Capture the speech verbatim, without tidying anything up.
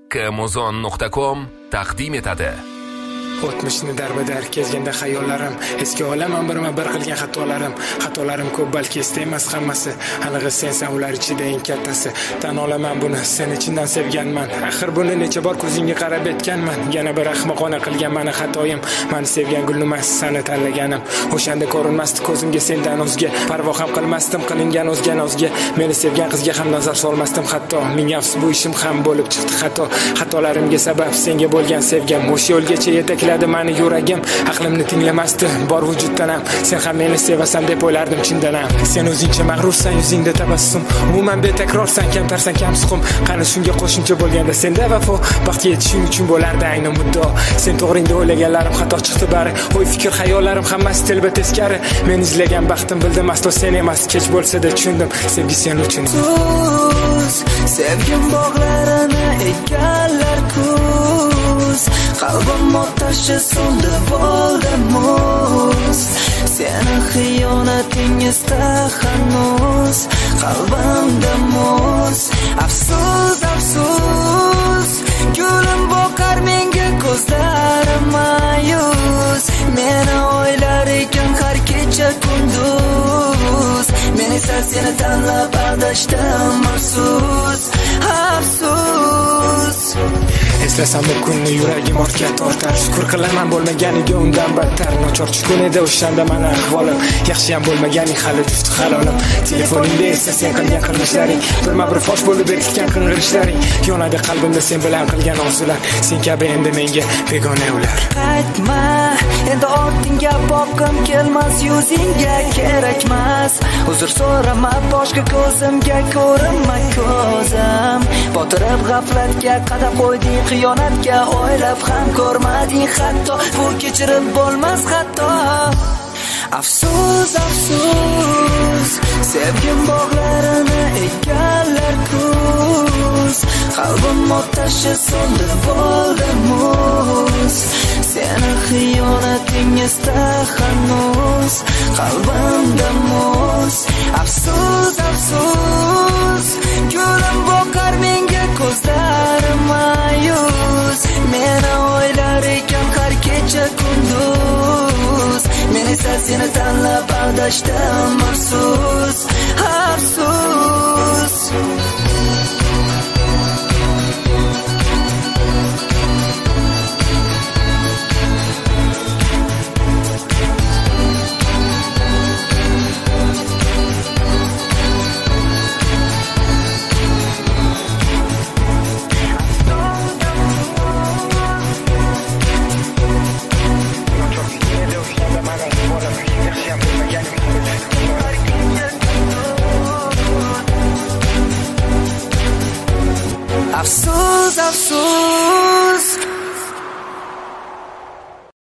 kmuzon nuqta com taqdim etadi. O'tmishni darbadar kezganda xayollarim, eski olaman birma bir qilgan xatolarim, xatolarim ko'p balki esda emas hammasi, anig'i sensan ular ichida eng kattasi. Tan olaman buni, sen ichimdan sevganman. Axir buni necha bor ko'zingga qarab etganman. Yana bir ahmoqona qilgan meni xatoyim. Meni sevgan gulmas seni tanlaganim. O'shanda ko'rinmasdi ko'zimga sendan o'zga, parvo ham qilmasdim qilingan o'zga nozga. Meni sevgan qizga ham nazar solmasdim hatto. Ming afsus bu ishim ham bo'lib chiqdi xato. Xatolarimga sabab senga bo'lgan sevgim. O'sha yo'lgacha yetak mani yuragim, aqlimni tinglamasdi bor vujuddan ham. Sen ham meni sevasan deb o'ylardim chindan ham. Sen o'zingcha mag'rursan, yuzingda tabassum, umuman betakrorsan, kamtarsan, kamsuqum. Qani shunga qo'shimcha bo'lganda senda vafo, baxtga yetishing uchun bo'lardi ayni muddao. Sen to'g'ringda o'ylaganlarim xato chiqdi bari, o'y fikr xayollarim hammasi telba teskari. Men izlagan baxtim bildim aslo sen emas, kech bo'lsa-da tushundim sevgi sen uchun. Sevgim bog'larini egallar kuz, qalbim otashi so'ndi bo'ldi muz. Seni xiyonating esda hanuz, qalbimda muz. Afsus, afsus, gulim boqar menga ko'zlarim ma'yus. Meni o'ylar ekan har kecha kunduz, men esa seni tanlab adashdim afsus, afsus. Eslasam bu kunni yuragim ortga tortar. Shukr qilaman bo'lmaganiga undan battar. Nochor tushgan edi o'shanda mana ahvolim. Yaxshi ham bo'lmaganing hali jufti halolim. Telefoningda esa sen qilgan qilishlaring, birma bir fosh bo'lib berkitgan qing'irishlaring. Yonadi qalbimda sen bilan qilgan orzular. Sen kabi endi menga begona ular. Qaytma, endi ortingga boqim kelmas, yuzingga kerakmas. Uzr so'rama boshqa ko'zimga ko'rinma ko'zim. Botirib g'aflatga qadam qo'yding, xiyonatga o'ylab ham ko'rmading hatto. Bu kechirib bo'lmas hatto. Afsus, afsus, sevgim bog'larini egallar kuz, qalbim otashi so'ndi bo'ldi muz. Seni xiyonating esda hanuz, qalbimda muz. Afsus, afsus, gulim boqar menga ko'zlarim ma'yus. Meni o'ylar ekan har kecha kunduz, men esa seni tanlab adashdim afsus, afsus. Afsus, afsus,